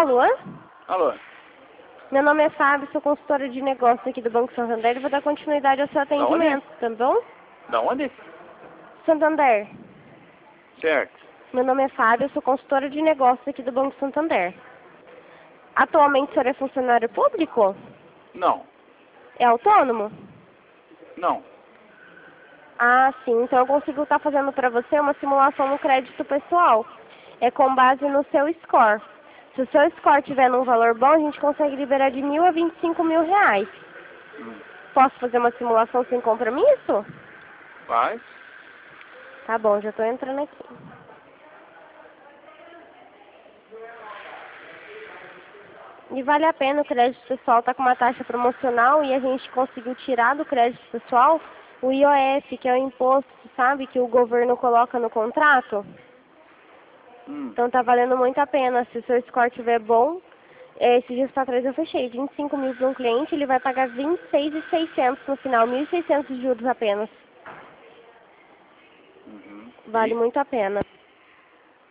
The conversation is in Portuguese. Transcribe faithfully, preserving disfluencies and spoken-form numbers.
Alô? Alô? Meu nome é Fábio, sou consultora de negócios aqui do Banco Santander e vou dar continuidade ao seu atendimento, tá bom? Da onde? Santander. Certo. Meu nome é Fábio, sou consultora de negócios aqui do Banco Santander. Atualmente o senhor é funcionário público? Não. É autônomo? Não. Ah, sim. Então eu consigo estar fazendo para você uma simulação no crédito pessoal. É com base no seu score. Se o seu score estiver num valor bom, a gente consegue liberar de mil a vinte e cinco mil reais. Hum. Posso fazer uma simulação sem compromisso? Faz? Tá bom, já estou entrando aqui. E vale a pena, o crédito pessoal está com uma taxa promocional e a gente conseguiu tirar do crédito pessoal o I O F, que é o imposto, sabe, que o governo coloca no contrato. Hum. Então tá valendo muito a pena. Se o seu score estiver bom, é, esses dias pra trás eu fechei vinte e cinco mil para um cliente, ele vai pagar vinte e seis mil e seiscentos no final, mil e seiscentos de juros apenas. Uhum. Vale E? muito a pena.